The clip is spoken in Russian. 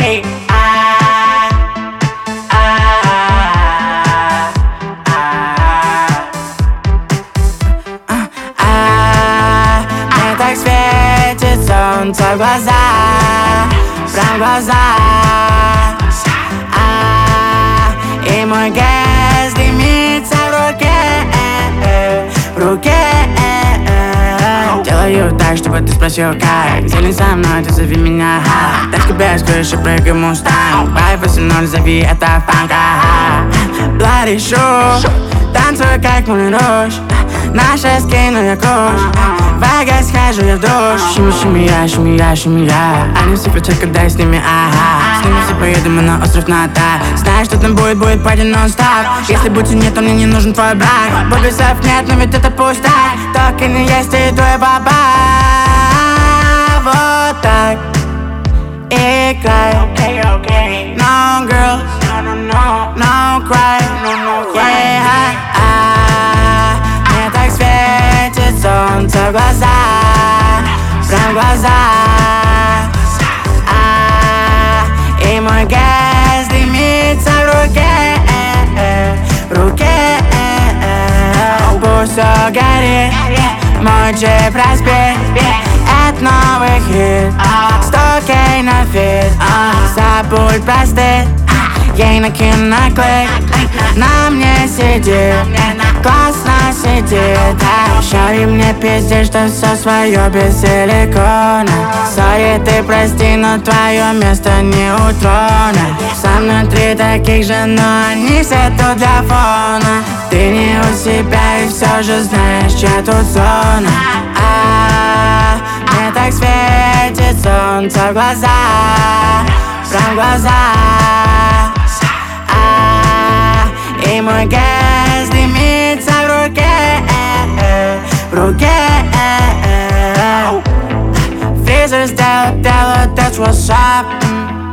окей. Мне так светит солнце в глаза, прям в глаза. И мой гэс дымится в руке, в руке. Делаю так, чтобы ты спросил как. Зелень со мной, ты зови меня. Тачка без крыши, прыгай мустанг. Вайб 8-0, зови это фанк. Bloody shoe, танцую как Мулен Руж. Наша скину я куш. В Вегас хожу я в душ. Шуми, шуми я. Они все кричат, когда я с ними, ага. С ними все поедем мы на остров Ната. Знаешь, что там будет парти нон-стоп. Если бути нет, то мне не нужен твой брак. Бобисов нет, но ведь это пусто. Только не есть и твой баба. Вот так играй. No girls, no cry. Yeah, мне так светит солнце в глаза, прям в глаза. И мой гэс дымится в руке, в руке. Пусть все горит, мой джип разбит. Это новый хит, 100K на фит. Забудь про стыд, ей накину наклейк. На мне сидит, классно сидит. Шари мне пиздишь, что все свое без силикона. Сори, ты прости, но твое место не у трона. Со мной 3 таких же, но они все тут для фона. Ты не у себя и все же знаешь, чья тут зона. Мне так светит солнце в глаза, прям в глаза. И мой гэс дымится в руке, в руке. Фризер сделал дело, that's what's up.